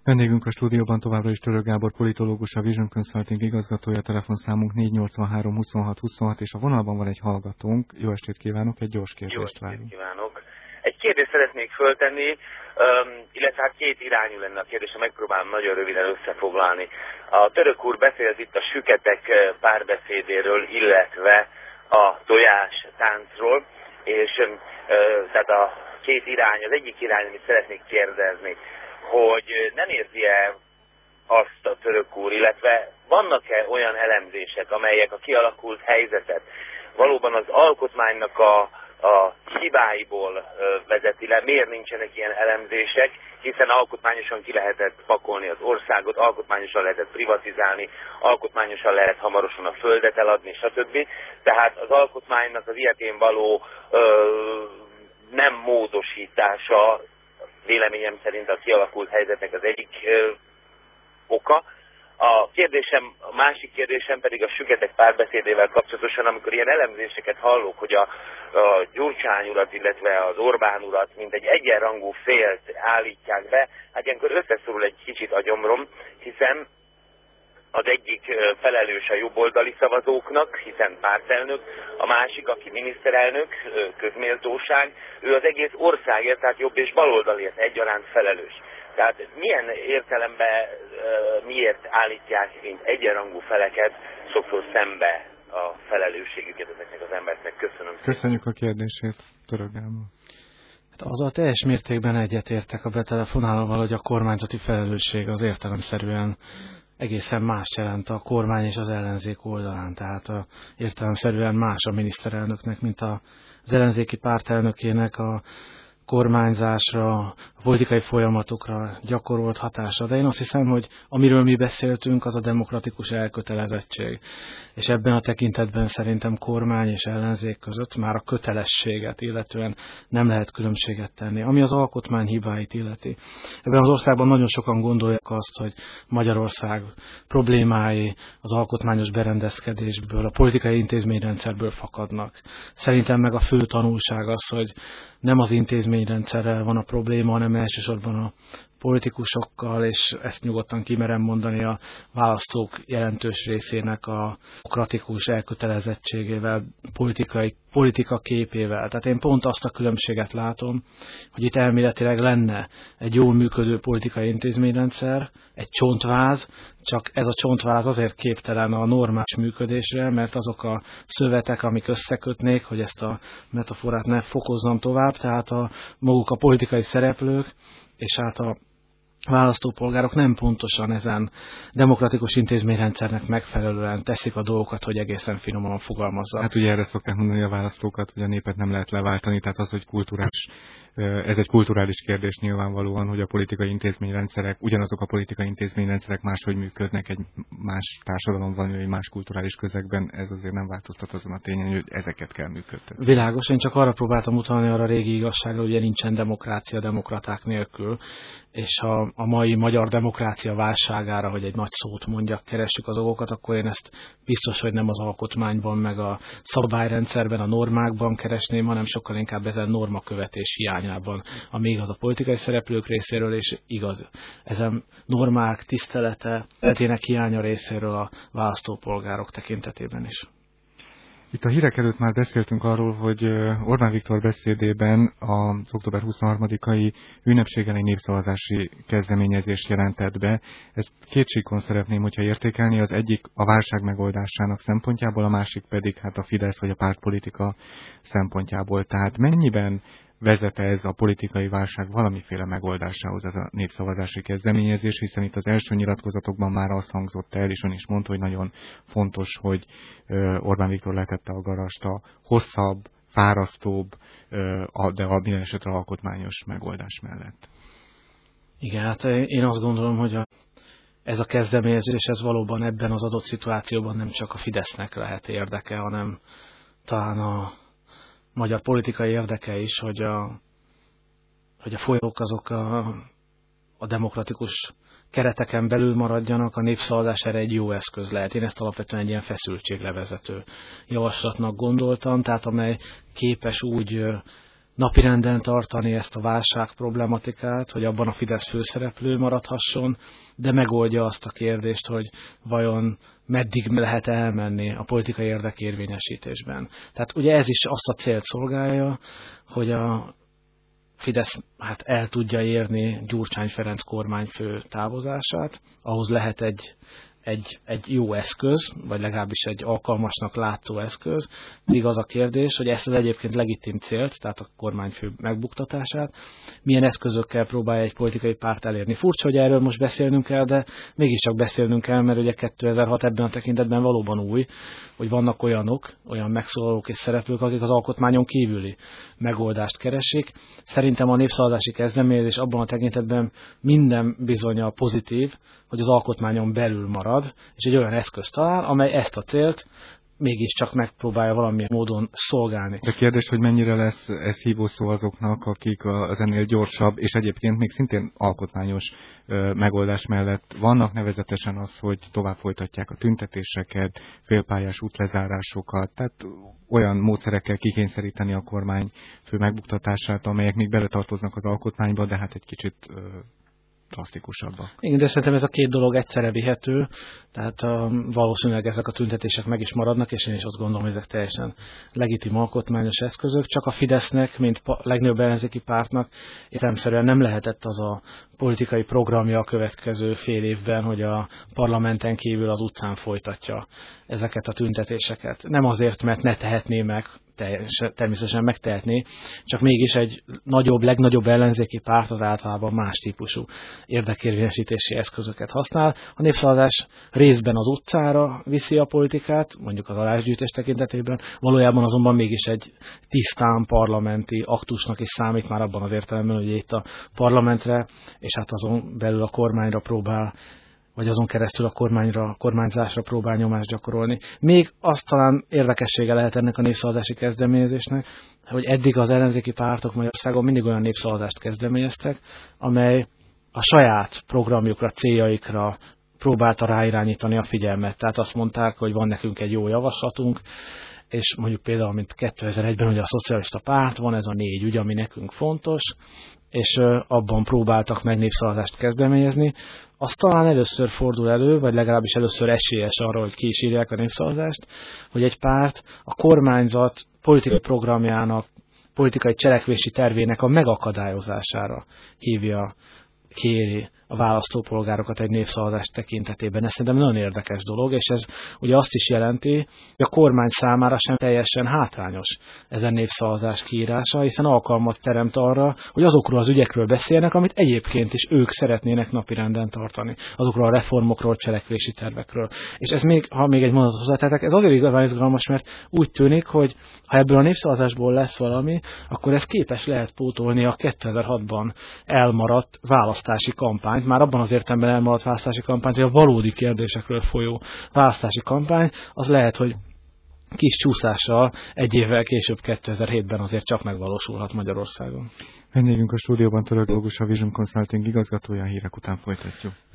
Vendégünk a stúdióban továbbra is Török Gábor politológus, a Vision Consulting igazgatója, telefonszámunk 483 26 26, és a vonalban van egy hallgatónk. Jó estét kívánok, egy gyors kérdést várunk. Jó estét kívánok. Egy kérdést szeretnék föltenni, illetve hát két irányú lenne a kérdés, megpróbálom nagyon röviden összefoglalni. A török úr beszélt itt a süketek párbeszédéről, illetve a tojás táncról, és tehát a két irány, az egyik irány, amit szeretnék kérdezni, hogy nem érzi-e azt a török úr, illetve vannak-e olyan elemzések, amelyek a kialakult helyzetet valóban az alkotmánynak a hibáiból vezeti le, miért nincsenek ilyen elemzések, hiszen alkotmányosan ki lehetett pakolni az országot, alkotmányosan lehetett privatizálni, alkotmányosan lehet hamarosan a földet eladni, stb. Tehát az alkotmánynak az ilyetén való nem módosítása véleményem szerint a kialakult helyzetnek az egyik oka. A másik kérdésem pedig a süketek párbeszédével kapcsolatosan, amikor ilyen elemzéseket hallok, hogy a Gyurcsány urat, illetve az Orbán urat, mint egy egyenrangú félt állítják be, hát ilyenkor összeszorul egy kicsit a gyomrom, hiszen az egyik felelős a jobboldali szavazóknak, hiszen pártelnök, a másik, aki miniszterelnök, közméltóság, ő az egész országért, tehát jobb és baloldalért egyaránt felelős. Tehát milyen értelemben miért állítják, mint egyenrangú feleket sokszor szembe a felelősségüket ezeknek az embereknek? Köszönöm szépen. Köszönjük a kérdését, Török Gábor. Hát azzal teljes mértékben egyetértek a betelefonálóval, hogy a kormányzati felelősség az értelemszerűen egészen más jelent a kormány és az ellenzék oldalán. Tehát értelemszerűen más a miniszterelnöknek, mint az ellenzéki pártelnökének a kormányzásra, a politikai folyamatokra gyakorolt hatása. De én azt hiszem, hogy amiről mi beszéltünk, az a demokratikus elkötelezettség. És ebben a tekintetben szerintem kormány és ellenzék között már a kötelességet illetően nem lehet különbséget tenni. Ami az alkotmány hibáit illeti. Ebben az országban nagyon sokan gondolják azt, hogy Magyarország problémái az alkotmányos berendezkedésből, a politikai intézményrendszerből fakadnak. Szerintem meg a fő tanulság az, hogy nem az intézményrendszerrel van a probléma, hanem elsősorban a politikusokkal, és ezt nyugodtan kimerem mondani, a választók jelentős részének a demokratikus elkötelezettségével, politika képével. Tehát én pont azt a különbséget látom, hogy itt elméletileg lenne egy jól működő politikai intézményrendszer, egy csontváz, csak ez a csontváz azért képtelen a normális működésre, mert azok a szövetek, amik összekötnék, hogy ezt a metaforát ne fokozzam tovább, tehát maguk a politikai szereplők, és hát a választópolgárok nem pontosan ezen demokratikus intézményrendszernek megfelelően teszik a dolgokat, hogy egészen finoman fogalmazzak. Hát ugye erre szokták mondani a választókat, hogy a népet nem lehet leváltani, tehát az, hogy ez egy kulturális kérdés nyilvánvalóan, hogy a politikai intézményrendszerek, ugyanazok a politikai intézményrendszerek máshogy működnek egy más társadalomban, vagy egy más kulturális közegben, ez azért nem változtat azon a tényen, hogy ezeket kell működtetni. Világos, én csak arra próbáltam utalni arra a régi igazságra, hogy ugye nincsen demokrácia demokraták nélkül, és a mai magyar demokrácia válságára, hogy egy nagy szót mondjak, keressük a dolgokat, akkor én ezt biztos, hogy nem az alkotmányban, meg a szabályrendszerben, a normákban keresném, hanem sokkal inkább ezen normakövetés hiányában, ami igaz a politikai szereplők részéről, és igaz ezen normák tisztelete, letének hiánya részéről a választópolgárok tekintetében is. Itt a hírek előtt már beszéltünk arról, hogy Orbán Viktor beszédében az október 23-ai ünnepségen egy népszavazási kezdeményezést jelentett be. Ezt két síkon szeretném, hogyha értékelni, az egyik a válság megoldásának szempontjából, a másik pedig hát a Fidesz vagy a pártpolitika szempontjából. Tehát mennyiben vezet ez a politikai válság valamiféle megoldásához ez a népszavazási kezdeményezés, hiszen itt az első nyilatkozatokban már azt hangzott el, és ön is mondta, hogy nagyon fontos, hogy Orbán Viktor letette a garast a hosszabb, fárasztóbb, de a minden esetre alkotmányos megoldás mellett. Igen, hát én azt gondolom, hogy ez a kezdeményezés, ez valóban ebben az adott szituációban nem csak a Fidesznek lehet érdeke, hanem talán a magyar politikai érdeke is, hogy a folyók azok a demokratikus kereteken belül maradjanak, a népszavazás erre egy jó eszköz lehet. Én ezt alapvetően egy ilyen feszültséglevezető javaslatnak gondoltam, tehát amely képes úgy napirenden tartani ezt a válság problematikát, hogy abban a Fidesz főszereplő maradhasson, de megoldja azt a kérdést, hogy vajon meddig lehet elmenni a politikai érdekérvényesítésben. Tehát ugye ez is azt a célt szolgálja, hogy a Fidesz el tudja érni Gyurcsány Ferenc kormányfő távozását, ahhoz lehet egy jó eszköz, vagy legalábbis egy alkalmasnak látszó eszköz. Még az a kérdés, hogy ezt az egyébként legitim célt, tehát a kormányfő megbuktatását, milyen eszközökkel próbálja egy politikai párt elérni. Furcsa, hogy erről most beszélnünk kell, de mégiscsak beszélnünk kell, mert ugye 2006 ebben a tekintetben valóban új, hogy vannak olyan megszólalók és szereplők, akik az alkotmányon kívüli megoldást keresik. Szerintem a népszavazási kezdeményezés abban a tekintetben minden bizonnyal pozitív, hogy az alkotmányon belül marad, és egy olyan eszközt talál, amely ezt a célt mégiscsak megpróbálja valamilyen módon szolgálni. De kérdés, hogy mennyire lesz ez hívószó azoknak, akik az ennél gyorsabb, és egyébként még szintén alkotmányos megoldás mellett vannak, nevezetesen az, hogy tovább folytatják a tüntetéseket, félpályás útlezárásokat, tehát olyan módszerekkel kikényszeríteni a kormányfő megbuktatását, amelyek még beletartoznak az alkotmányba, de hát egy kicsit drasztikusabbak. Igen, de szerintem ez a két dolog egyszerre vihető, tehát valószínűleg ezek a tüntetések meg is maradnak, és én is azt gondolom, hogy ezek teljesen legitim alkotmányos eszközök, csak a Fidesznek, mint legnagyobb ellenzéki pártnak értelemszerűen nem lehetett az a politikai programja a következő fél évben, hogy a parlamenten kívül az utcán folytatja ezeket a tüntetéseket. Nem azért, mert ne tehetné meg, természetesen megtehetné, csak mégis egy legnagyobb ellenzéki párt az általában más típusú érdekérvényesítési eszközöket használ. A népszavazás részben az utcára viszi a politikát, mondjuk az aláírásgyűjtés tekintetében, valójában azonban mégis egy tisztán parlamenti aktusnak is számít már abban az értelemben, hogy itt a parlamentre, és hát azon belül a kormányra próbál, vagy azon keresztül a kormányzásra próbál nyomást gyakorolni. Még azt talán érdekessége lehet ennek a népszavazási kezdeményezésnek, hogy eddig az ellenzéki pártok Magyarországon mindig olyan népszavazást kezdeményeztek, amely a saját programjukra, céljaikra próbálta ráirányítani a figyelmet. Tehát azt mondták, hogy van nekünk egy jó javaslatunk, és mondjuk például, mint 2001-ben ugye a szocialista párt, van ez a 4 ügy, ami nekünk fontos, és abban próbáltak meg népszavazást kezdeményezni. Az talán először fordul elő, vagy legalábbis először esélyes arra, hogy ki is írják a népszavazást, hogy egy párt a kormányzat politikai programjának, politikai cselekvési tervének a megakadályozása kéri a választópolgárokat egy népszavazás tekintetében. Ez szerintem nagyon érdekes dolog, és ez ugye azt is jelenti, hogy a kormány számára sem teljesen hátrányos ezen népszavazás kiírása, hiszen alkalmat teremt arra, hogy azokról az ügyekről beszélnek, amit egyébként is ők szeretnének napirenden tartani. Azokról a reformokról, cselekvési tervekről. És ez ha még egy mondatot hozzátettek, ez azért igazán izgalmas, mert úgy tűnik, hogy ha ebből a népszavazásból lesz valami, akkor ez képes lehet pótolni a 2006-ban elmaradt választási kampányt, már abban az értelemben elmaradt választási kampányt, hogy a valódi kérdésekről folyó választási kampány, az lehet, hogy kis csúszással egy évvel később 2007-ben azért csak megvalósulhat Magyarországon. Vendégünk a stúdióban Török Bogus, a Vision Consulting igazgatója, a hírek után folytatjuk.